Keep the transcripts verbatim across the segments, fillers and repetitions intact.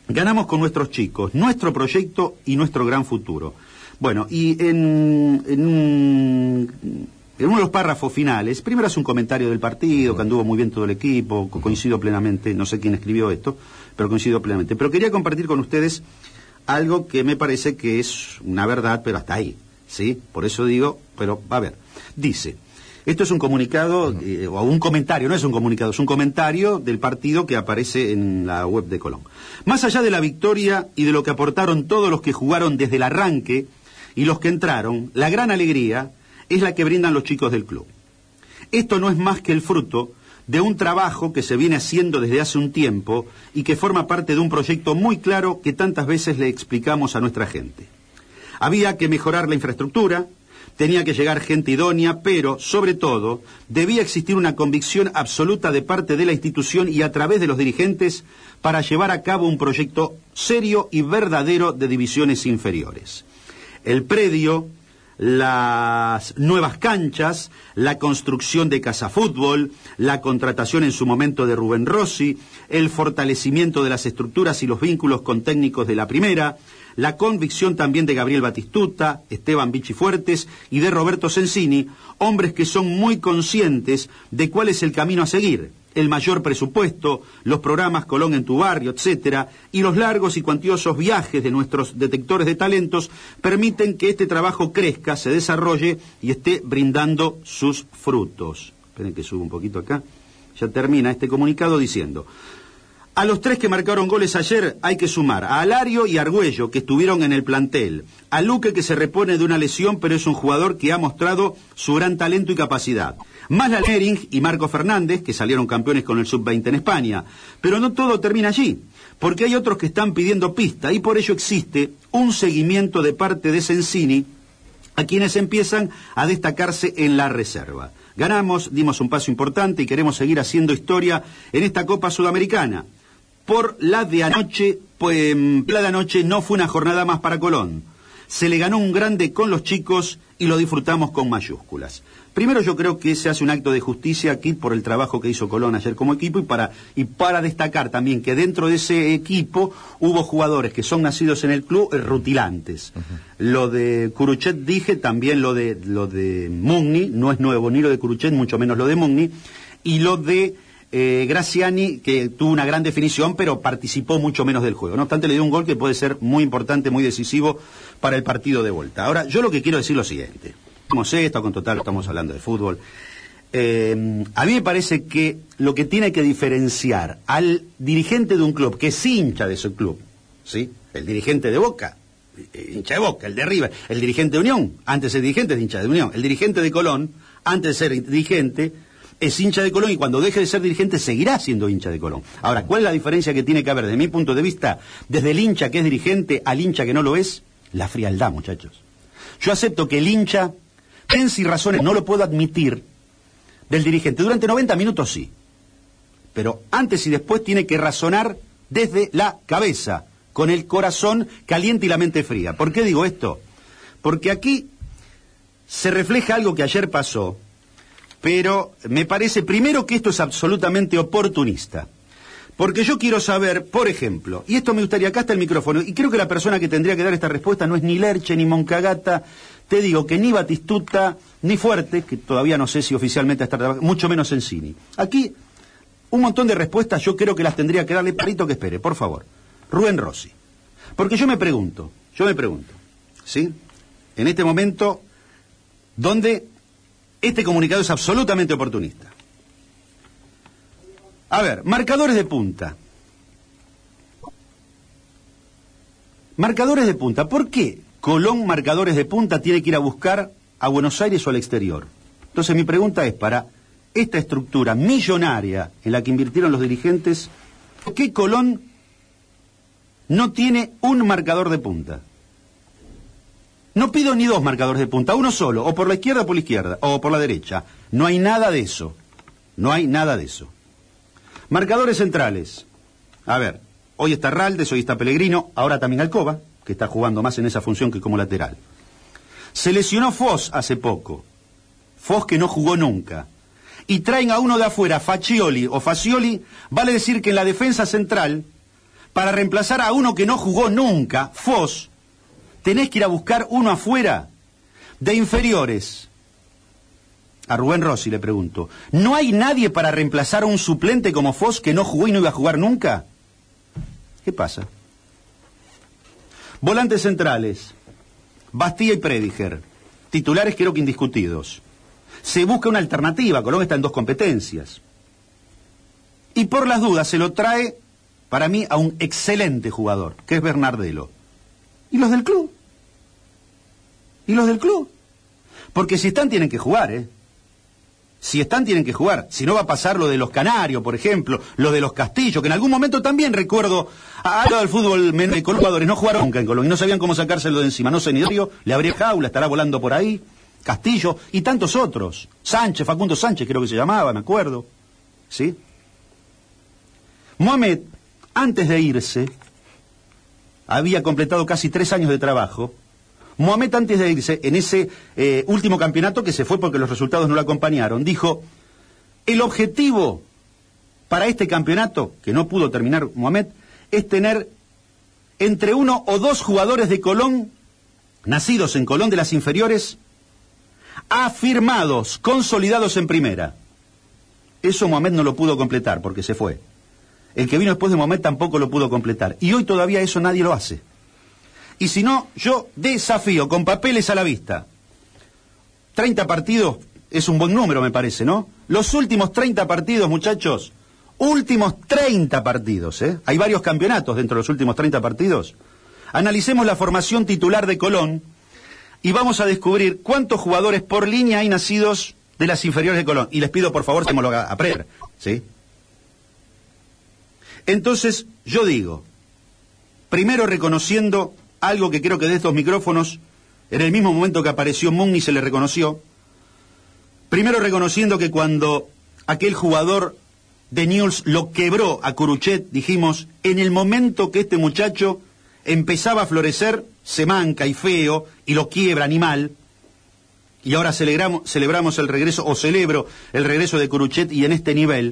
Ganamos con nuestros chicos, nuestro proyecto y nuestro gran futuro. Bueno, y en, en, un, en uno de los párrafos finales, primero hace un comentario del partido, que anduvo muy bien todo el equipo, coincido plenamente, no sé quién escribió esto, pero coincido plenamente. Pero quería compartir con ustedes algo que me parece que es una verdad, pero hasta ahí, ¿sí? Por eso digo, pero a ver, dice... Esto es un comunicado, eh, o un comentario, no es un comunicado, es un comentario del partido que aparece en la web de Colón. Más allá de la victoria y de lo que aportaron todos los que jugaron desde el arranque y los que entraron, la gran alegría es la que brindan los chicos del club. Esto no es más que el fruto de un trabajo que se viene haciendo desde hace un tiempo y que forma parte de un proyecto muy claro que tantas veces le explicamos a nuestra gente. Había que mejorar la infraestructura, tenía que llegar gente idónea, pero, sobre todo, debía existir una convicción absoluta de parte de la institución y a través de los dirigentes para llevar a cabo un proyecto serio y verdadero de divisiones inferiores. El predio, las nuevas canchas, la construcción de Casa Fútbol, la contratación en su momento de Rubén Rossi, el fortalecimiento de las estructuras y los vínculos con técnicos de la primera, la convicción también de Gabriel Batistuta, Esteban Vichy Fuertes y de Roberto Sensini, hombres que son muy conscientes de cuál es el camino a seguir, el mayor presupuesto, los programas Colón en tu barrio, etcétera, y los largos y cuantiosos viajes de nuestros detectores de talentos permiten que este trabajo crezca, se desarrolle y esté brindando sus frutos. Esperen que subo un poquito acá. Ya termina este comunicado diciendo: a los tres que marcaron goles ayer hay que sumar a Alario y Argüello, que estuvieron en el plantel, a Luque, que se repone de una lesión, pero es un jugador que ha mostrado su gran talento y capacidad, más la Nering y Marco Fernández, que salieron campeones con el sub veinte en España. Pero no todo termina allí, porque hay otros que están pidiendo pista, y por ello existe un seguimiento de parte de Sensini a quienes empiezan a destacarse en la reserva. Ganamos, dimos un paso importante y queremos seguir haciendo historia en esta Copa Sudamericana. Por la de anoche, pues la de anoche no fue una jornada más para Colón. Se le ganó un grande con los chicos y lo disfrutamos con mayúsculas. Primero, yo creo que se hace un acto de justicia aquí por el trabajo que hizo Colón ayer como equipo y para, y para destacar también que dentro de ese equipo hubo jugadores que son nacidos en el club, eh, rutilantes. Uh-huh. Lo de Curuchet dije, también lo de, lo de Mugni, no es nuevo ni lo de Curuchet, mucho menos lo de Mugni, y lo de Eh, Graciani, que tuvo una gran definición, pero participó mucho menos del juego. No obstante, le dio un gol que puede ser muy importante, muy decisivo para el partido de vuelta. Ahora, yo lo que quiero decir es lo siguiente. Como sé, esto con total, estamos hablando de fútbol. Eh, a mí me parece que lo que tiene que diferenciar al dirigente de un club, que es hincha de ese club, ¿sí? El dirigente de Boca, hincha de Boca, el de River, el dirigente de Unión, antes de ser dirigente es hincha de Unión, el dirigente de Colón, antes de ser dirigente, es hincha de Colón y cuando deje de ser dirigente seguirá siendo hincha de Colón. Ahora, ¿cuál es la diferencia que tiene que haber, desde mi punto de vista, desde el hincha que es dirigente al hincha que no lo es? La frialdad, muchachos. Yo acepto que el hincha, piensa y razones, no lo puedo admitir del dirigente. Durante noventa minutos sí. Pero antes y después tiene que razonar desde la cabeza, con el corazón caliente y la mente fría. ¿Por qué digo esto? Porque aquí se refleja algo que ayer pasó, pero me parece primero que esto es absolutamente oportunista. Porque yo quiero saber, por ejemplo, y esto me gustaría, acá está el micrófono, y creo que la persona que tendría que dar esta respuesta no es ni Lerche ni Moncagata, te digo que ni Batistuta, ni Fuerte, que todavía no sé si oficialmente está trabajando, mucho menos Sensini. Aquí, un montón de respuestas yo creo que las tendría que darle, parito que espere, por favor. Rubén Rossi. Porque yo me pregunto, yo me pregunto, ¿sí? En este momento, ¿dónde este comunicado es absolutamente oportunista? A ver, marcadores de punta. Marcadores de punta. ¿Por qué Colón, marcadores de punta, tiene que ir a buscar a Buenos Aires o al exterior? Entonces mi pregunta es, para esta estructura millonaria en la que invirtieron los dirigentes, ¿por qué Colón no tiene un marcador de punta? No pido ni dos marcadores de punta, uno solo, o por la izquierda o por la izquierda, o por la derecha. No hay nada de eso. No hay nada de eso. Marcadores centrales. A ver, hoy está Raldes, hoy está Pellegrino, ahora también Alcoba, que está jugando más en esa función que como lateral. Se lesionó Foz hace poco. Foz que no jugó nunca. Y traen a uno de afuera, Faccioli o Facioli, vale decir que en la defensa central para reemplazar a uno que no jugó nunca, Foz, tenés que ir a buscar uno afuera, de inferiores. A Rubén Rossi le pregunto, ¿no hay nadie para reemplazar a un suplente como Foz que no jugó y no iba a jugar nunca? ¿Qué pasa? Volantes centrales, Bastía y Prediger, titulares creo que indiscutidos. Se busca una alternativa, Colón está en dos competencias. Y por las dudas se lo trae, para mí, a un excelente jugador, que es Bernardelo. ¿Y los del club? ¿Y los del club? Porque si están tienen que jugar, ¿eh? Si están tienen que jugar. Si no va a pasar lo de los Canarios, por ejemplo, lo de los Castillos, que en algún momento también recuerdo a algo del fútbol menor de Colón, jugadores no jugaron nunca en Colón y no sabían cómo sacárselo de encima. No sé ni Darío, le abría jaula, estará volando por ahí, Castillo y tantos otros. Sánchez, Facundo Sánchez creo que se llamaba, me acuerdo. ¿Sí? Mohamed, antes de irse, había completado casi tres años de trabajo. Mohamed, antes de irse, en ese eh, último campeonato que se fue porque los resultados no lo acompañaron, dijo, el objetivo para este campeonato, que no pudo terminar Mohamed, es tener entre uno o dos jugadores de Colón, nacidos en Colón de las inferiores, afirmados, consolidados en primera. Eso Mohamed no lo pudo completar porque se fue. El que vino después de Mohamed tampoco lo pudo completar. Y hoy todavía eso nadie lo hace. Y si no, yo desafío, con papeles a la vista. treinta partidos es un buen número, me parece, ¿no? Los últimos treinta partidos, muchachos, últimos treinta partidos, ¿eh? Hay varios campeonatos dentro de los últimos treinta partidos. Analicemos la formación titular de Colón y vamos a descubrir cuántos jugadores por línea hay nacidos de las inferiores de Colón. Y les pido, por favor, que me lo haga aprender, ¿sí? Entonces, yo digo, primero reconociendo algo que creo que de estos micrófonos, en el mismo momento que apareció Mugni se le reconoció, primero reconociendo que cuando aquel jugador de Newell's lo quebró a Curuchet, dijimos, en el momento que este muchacho empezaba a florecer, se manca y feo, y lo quiebra animal, y ahora celebramos, celebramos el regreso, o celebro el regreso de Curuchet, y en este nivel.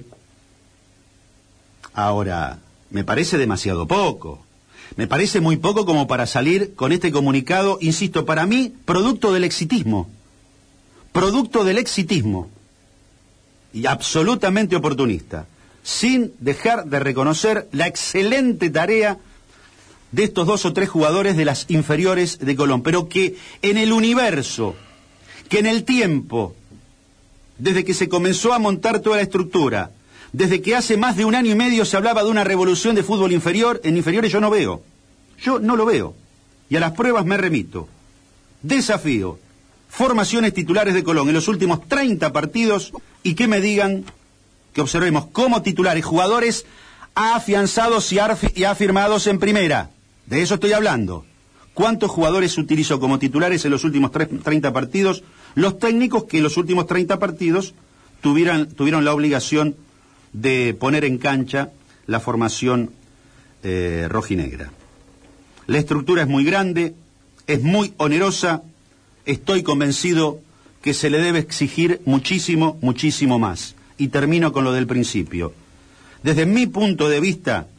Ahora, me parece demasiado poco. Me parece muy poco como para salir con este comunicado, insisto, para mí, producto del exitismo. Producto del exitismo. Y absolutamente oportunista. Sin dejar de reconocer la excelente tarea de estos dos o tres jugadores de las inferiores de Colón. Pero que en el universo, que en el tiempo, desde que se comenzó a montar toda la estructura, desde que hace más de un año y medio se hablaba de una revolución de fútbol inferior, en inferiores yo no veo. Yo no lo veo. Y a las pruebas me remito. Desafío. Formaciones titulares de Colón en los últimos treinta partidos y que me digan, que observemos como titulares, jugadores afianzados y, y afirmados en primera. De eso estoy hablando. ¿Cuántos jugadores utilizó como titulares en los últimos treinta partidos? Los técnicos que en los últimos treinta partidos tuvieran, tuvieron la obligación de poner en cancha la formación eh, rojinegra. La estructura es muy grande, es muy onerosa, estoy convencido que se le debe exigir muchísimo, muchísimo más. Y termino con lo del principio. Desde mi punto de vista,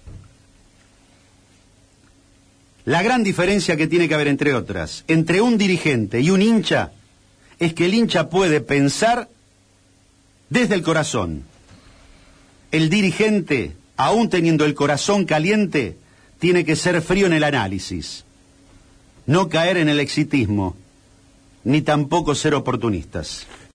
la gran diferencia que tiene que haber, entre otras, entre un dirigente y un hincha, es que el hincha puede pensar desde el corazón. El dirigente, aún teniendo el corazón caliente, tiene que ser frío en el análisis, no caer en el exitismo, ni tampoco ser oportunistas.